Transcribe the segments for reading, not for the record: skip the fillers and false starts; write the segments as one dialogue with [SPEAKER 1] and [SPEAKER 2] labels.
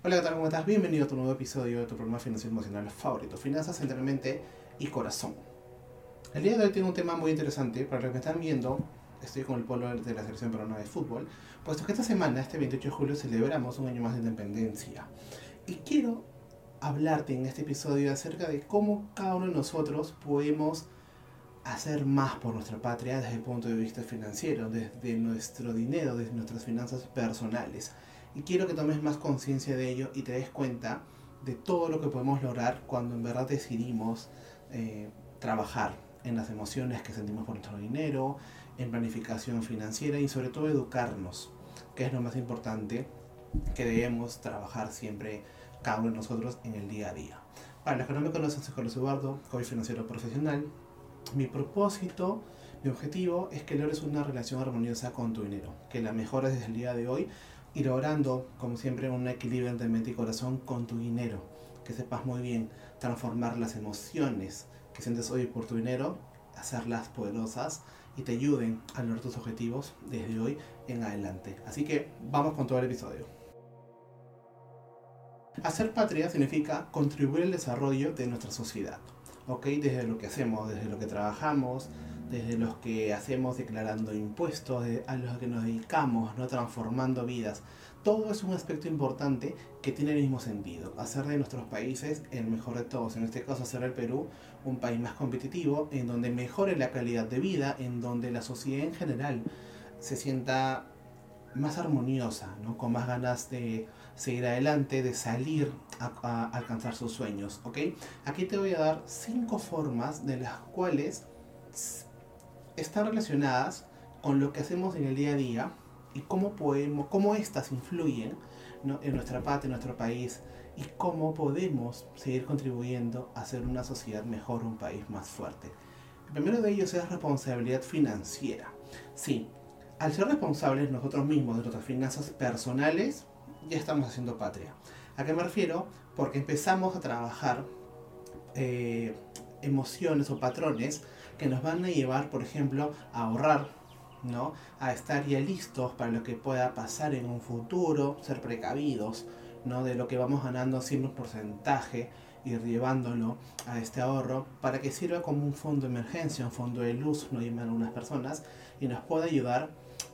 [SPEAKER 1] Hola, ¿qué tal? ¿Cómo estás? Bienvenido a tu nuevo episodio de tu programa financiero emocional favorito, Finanzas entre mente y corazón. El día de hoy tengo un tema muy interesante. Para los que me están viendo, estoy con el polo de la selección peruana de fútbol, puesto que esta semana, este 28 de julio, celebramos un año más de independencia. Y quiero hablarte en este episodio acerca de cómo cada uno de nosotros podemos hacer más por nuestra patria desde el punto de vista financiero, desde nuestro dinero, desde nuestras finanzas personales. Y quiero que tomes más conciencia de ello y te des cuenta de todo lo que podemos lograr cuando en verdad decidimos trabajar en las emociones que sentimos por nuestro dinero, en planificación financiera y sobre todo educarnos, que es lo más importante que debemos trabajar siempre cada uno de nosotros en el día a día. Para los que no me conocen, soy Carlos Eduardo, coach financiero profesional. Mi propósito, mi objetivo es que logres una relación armoniosa con tu dinero, que la mejores desde el día de hoy y logrando, como siempre, un equilibrio entre mente y corazón con tu dinero. Que sepas muy bien transformar las emociones que sientes hoy por tu dinero, hacerlas poderosas y te ayuden a lograr tus objetivos desde hoy en adelante. Así que vamos con todo el episodio. Hacer patria significa contribuir al desarrollo de nuestra sociedad. ¿Ok? Desde lo que hacemos, desde lo que trabajamos, desde los que hacemos declarando impuestos, a los que nos dedicamos, ¿no? Transformando vidas. Todo es un aspecto importante que tiene el mismo sentido. Hacer de nuestros países el mejor de todos. En este caso, hacer del Perú un país más competitivo, en donde mejore la calidad de vida, en donde la sociedad en general se sienta más armoniosa, ¿no? Con más ganas de seguir adelante, de salir a alcanzar sus sueños, ¿ok? Aquí te voy a dar 5 formas de las cuales están relacionadas con lo que hacemos en el día a día y cómo estas influyen, ¿no? En nuestra patria, en nuestro país, y cómo podemos seguir contribuyendo a ser una sociedad mejor, un país más fuerte. El primero de ellos es responsabilidad financiera. Sí, al ser responsables nosotros mismos de nuestras finanzas personales, ya estamos haciendo patria. ¿A qué me refiero? Porque empezamos a trabajar emociones o patrones que nos van a llevar, por ejemplo, a ahorrar, ¿no? A estar ya listos para lo que pueda pasar en un futuro, ser precavidos, ¿no? De lo que vamos ganando, siempre un porcentaje, ir llevándolo a este ahorro para que sirva como un fondo de emergencia, un fondo de luz, no llaman algunas personas, y nos pueda ayudar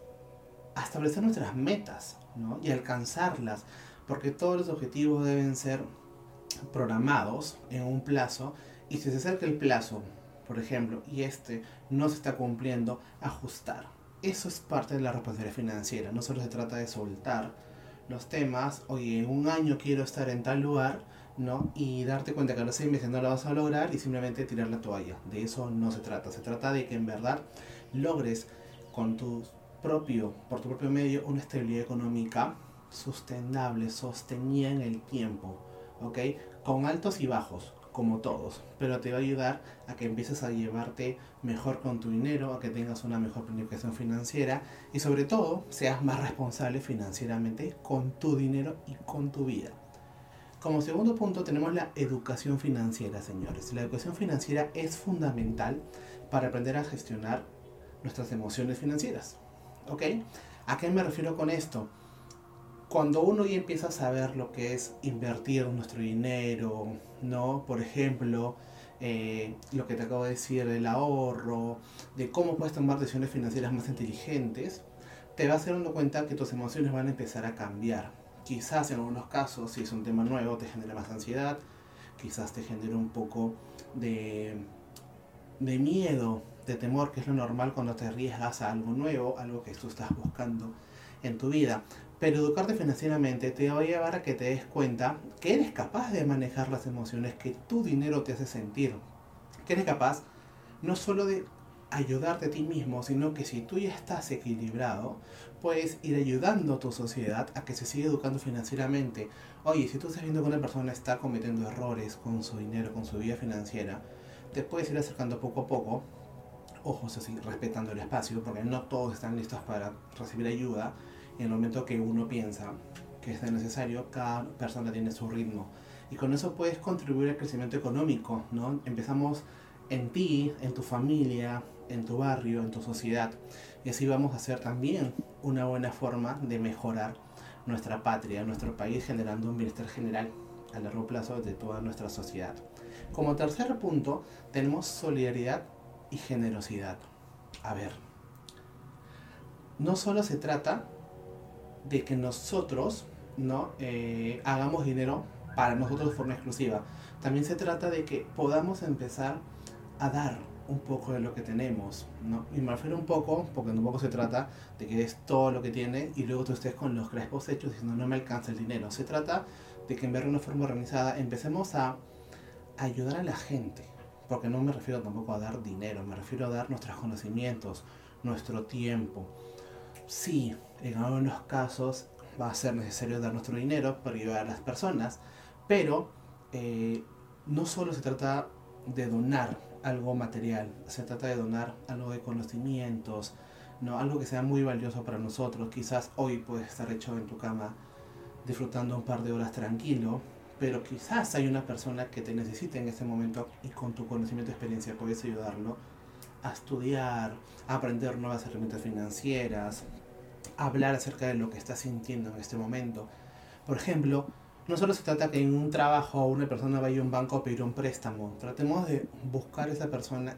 [SPEAKER 1] a establecer nuestras metas, ¿no? Y alcanzarlas, porque todos los objetivos deben ser programados en un plazo, y si se acerca el plazo, por ejemplo, y este no se está cumpliendo, ajustar. Eso es parte de la responsabilidad financiera. No solo se trata de soltar los temas, oye, en un año quiero estar en tal lugar, ¿no? Y darte cuenta que a los 6 meses no lo vas a lograr y simplemente tirar la toalla. De eso no se trata. Se trata de que en verdad logres con por tu propio medio, una estabilidad económica sustentable, sostenida en el tiempo, ¿ok? Con altos y bajos, como todos, pero te va a ayudar a que empieces a llevarte mejor con tu dinero, a que tengas una mejor planificación financiera y sobre todo seas más responsable financieramente con tu dinero y con tu vida. Como segundo punto tenemos la educación financiera, señores. La educación financiera es fundamental para aprender a gestionar nuestras emociones financieras. ¿Ok? ¿A qué me refiero con esto? Cuando uno ya empieza a saber lo que es invertir nuestro dinero, ¿no? Por ejemplo, lo que te acabo de decir del ahorro, de cómo puedes tomar decisiones financieras más inteligentes, te vas a dar dando cuenta que tus emociones van a empezar a cambiar. Quizás en algunos casos, si es un tema nuevo, te genera más ansiedad, quizás te genera un poco de, de miedo, de temor, que es lo normal cuando te arriesgas a algo nuevo, algo que tú estás buscando en tu vida. Pero educarte financieramente te va a llevar a que te des cuenta que eres capaz de manejar las emociones que tu dinero te hace sentir. Que eres capaz no solo de ayudarte a ti mismo, sino que si tú ya estás equilibrado, puedes ir ayudando a tu sociedad a que se siga educando financieramente. Oye, si tú estás viendo que una persona está cometiendo errores con su dinero, con su vida financiera, te puedes ir acercando poco a poco, ojo, así, respetando el espacio, porque no todos están listos para recibir ayuda. En el momento que uno piensa que es necesario, cada persona tiene su ritmo. Y con eso puedes contribuir al crecimiento económico, ¿no? Empezamos en ti, en tu familia, en tu barrio, en tu sociedad. Y así vamos a hacer también una buena forma de mejorar nuestra patria, nuestro país, generando un bienestar general a largo plazo de toda nuestra sociedad. Como tercer punto, tenemos solidaridad y generosidad. A ver, no solo se trata de que nosotros no hagamos dinero para nosotros de forma exclusiva. También se trata de que podamos empezar a dar un poco de lo que tenemos, ¿no? Y me refiero un poco, porque un poco se trata de que es todo lo que tienes y luego tú estés con los crespos hechos diciendo no me alcanza el dinero. Se trata de que en vez de una forma organizada empecemos a ayudar a la gente, porque no me refiero tampoco a dar dinero, me refiero a dar nuestros conocimientos, nuestro tiempo. Sí, en algunos casos va a ser necesario dar nuestro dinero para ayudar a las personas, pero no solo se trata de donar algo material, se trata de donar algo de conocimientos, ¿no? Algo que sea muy valioso para nosotros. Quizás hoy puedes estar hecho en tu cama disfrutando un par de horas tranquilo, pero quizás hay una persona que te necesite en ese momento y con tu conocimiento y experiencia puedes ayudarlo a estudiar, a aprender nuevas herramientas financieras, a hablar acerca de lo que estás sintiendo en este momento. Por ejemplo, no solo se trata que en un trabajo una persona vaya a un banco a pedir un préstamo. Tratemos de buscar a esa persona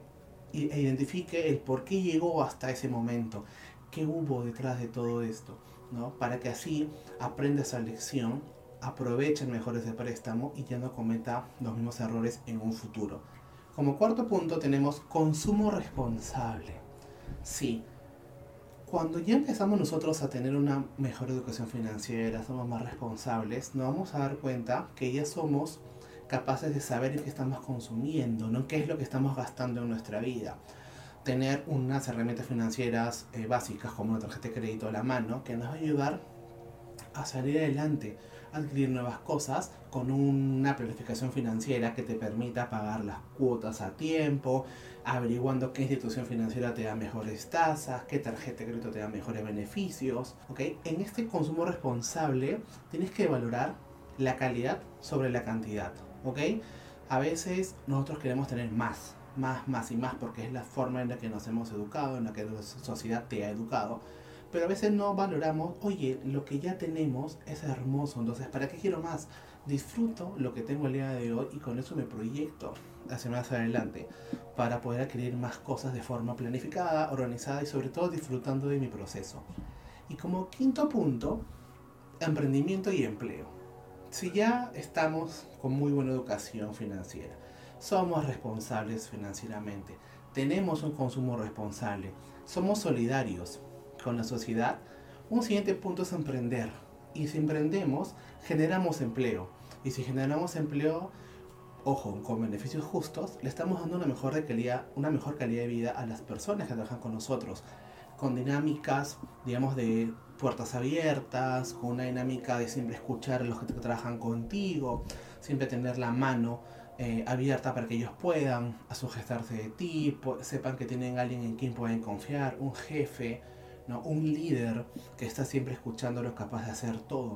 [SPEAKER 1] e identifique el por qué llegó hasta ese momento, qué hubo detrás de todo esto, ¿no? Para que así aprenda esa lección, aprovechen mejor ese préstamo y ya no cometa los mismos errores en un futuro. Como cuarto punto tenemos consumo responsable. Sí, cuando ya empezamos nosotros a tener una mejor educación financiera, somos más responsables, nos vamos a dar cuenta que ya somos capaces de saber qué estamos consumiendo, no qué es lo que estamos gastando en nuestra vida. Tener unas herramientas financieras básicas como una tarjeta de crédito a la mano que nos va a ayudar a salir adelante, a adquirir nuevas cosas con una planificación financiera que te permita pagar las cuotas a tiempo, averiguando qué institución financiera te da mejores tasas, qué tarjeta de crédito te da mejores beneficios, ¿ok? En este consumo responsable tienes que valorar la calidad sobre la cantidad, ¿ok? A veces nosotros queremos tener más y más porque es la forma en la que nos hemos educado, en la que la sociedad te ha educado. Pero a veces no valoramos, oye, lo que ya tenemos es hermoso, entonces ¿para qué quiero más? Disfruto lo que tengo el día de hoy y con eso me proyecto hacia más adelante para poder adquirir más cosas de forma planificada, organizada y sobre todo disfrutando de mi proceso. Y como quinto punto, emprendimiento y empleo. Si ya estamos con muy buena educación financiera, somos responsables financieramente, tenemos un consumo responsable, somos solidarios con la sociedad, un siguiente punto es emprender. Y si emprendemos, generamos empleo. Y si generamos empleo, ojo, con beneficios justos, le estamos dando una mejor calidad de vida a las personas que trabajan con nosotros. Con dinámicas, digamos, de puertas abiertas, con una dinámica de siempre escuchar a los que trabajan contigo, siempre tener la mano abierta para que ellos puedan sujetarse de ti, sepan que tienen alguien en quien pueden confiar, un jefe, ¿no? Un líder que está siempre escuchándolos, capaz de hacer todo.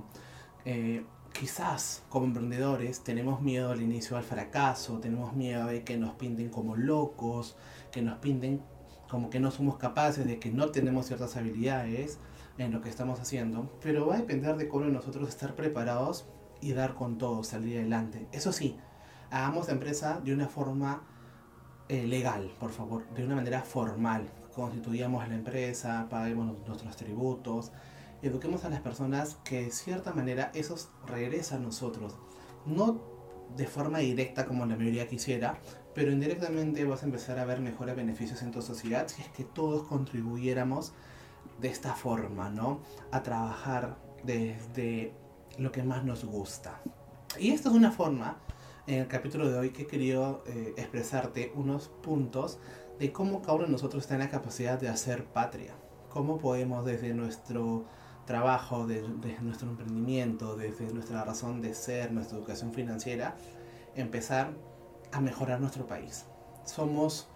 [SPEAKER 1] Quizás como emprendedores tenemos miedo al inicio al fracaso, tenemos miedo de que nos pinten como locos, que nos pinten como que no somos capaces, de que no tenemos ciertas habilidades en lo que estamos haciendo, pero va a depender de cómo nosotros estar preparados y dar con todo, salir adelante. Eso sí, hagamos la empresa de una forma legal, por favor, de una manera formal. Constituyamos la empresa, paguemos nuestros tributos, eduquemos a las personas que de cierta manera eso regresa a nosotros. No de forma directa como la mayoría quisiera, pero indirectamente vas a empezar a ver mejores beneficios en tu sociedad si es que todos contribuyéramos de esta forma, ¿no? A trabajar desde lo que más nos gusta. Y esto es una forma, en el capítulo de hoy, que he querido expresarte unos puntos de cómo cada uno de nosotros está en la capacidad de hacer patria. Cómo podemos desde nuestro trabajo, desde nuestro emprendimiento, desde nuestra razón de ser, nuestra educación financiera, empezar a mejorar nuestro país. Somos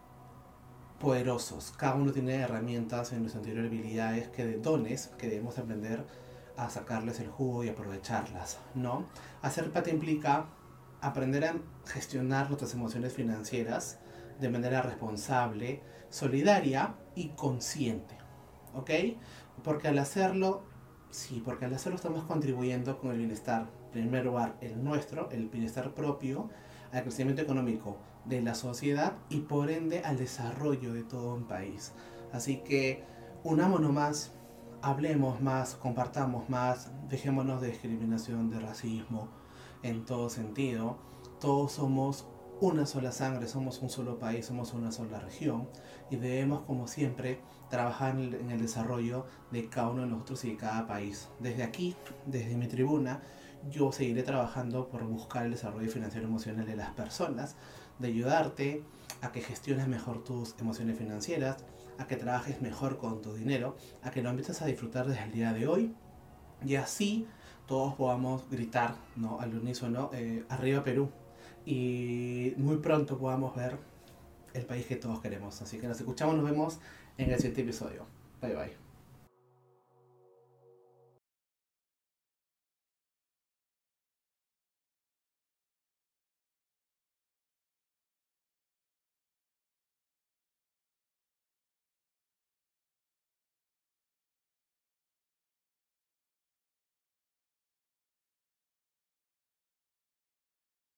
[SPEAKER 1] poderosos, cada uno tiene herramientas en nuestras anteriores habilidades, dones que debemos aprender a sacarles el jugo y aprovecharlas, ¿no? Hacer patria implica aprender a gestionar nuestras emociones financieras de manera responsable, solidaria y consciente, ¿ok? Porque al hacerlo Sí, porque al hacerlo estamos contribuyendo con el bienestar, en primer lugar, el nuestro, el bienestar propio, al crecimiento económico de la sociedad y por ende al desarrollo de todo un país. Así que unámonos más, hablemos más, compartamos más, dejémonos de discriminación, de racismo, en todo sentido. Todos somos una sola sangre, somos un solo país, somos una sola región y debemos, como siempre, trabajar en el desarrollo de cada uno de nosotros y de cada país. Desde aquí, desde mi tribuna, yo seguiré trabajando por buscar el desarrollo financiero emocional de las personas, de ayudarte a que gestiones mejor tus emociones financieras, a que trabajes mejor con tu dinero, a que lo empieces a disfrutar desde el día de hoy y así todos podamos gritar, ¿no?, al unísono, arriba Perú, y muy pronto podamos ver el país que todos queremos. Así que nos escuchamos, nos vemos en el siguiente episodio. Bye bye.